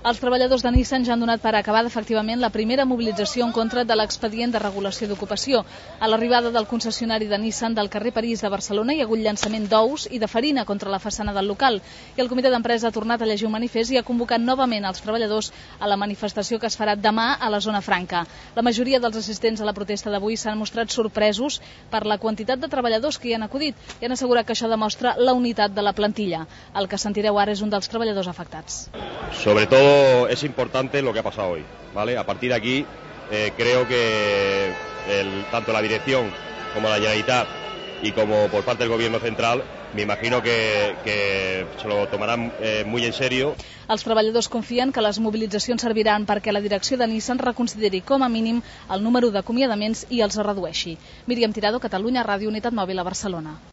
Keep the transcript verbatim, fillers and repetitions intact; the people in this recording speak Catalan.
Els treballadors de Nissan ja han donat per acabada efectivament la primera mobilització en contra de l'expedient de regulació d'ocupació. A l'arribada del concessionari de Nissan del carrer París de Barcelona hi ha hagut llançament d'ous i de farina contra la façana del local i el comitè d'empresa ha tornat a llegir un manifest i ha convocat novament els treballadors a la manifestació que es farà demà a la zona franca. La majoria dels assistents a la protesta d'avui s'han mostrat sorpresos per la quantitat de treballadors que hi han acudit i han assegurat que això demostra la unitat de la plantilla. El que sentireu ara és un dels treballadors afectats. Sobre todo es importante lo que ha pasado hoy, ¿vale? A partir de aquí eh, creo que el, tanto la dirección como la Generalitat y como por parte del Gobierno central me imagino que, que se lo tomarán eh, muy en serio. Els treballadors confien que les mobilitzacions serviran perquè la direcció de Nissan reconsideri com a mínim el número d'acomiadaments i els redueixi. Míriam Tirado, Catalunya Ràdio, Unitat Mòbil a Barcelona.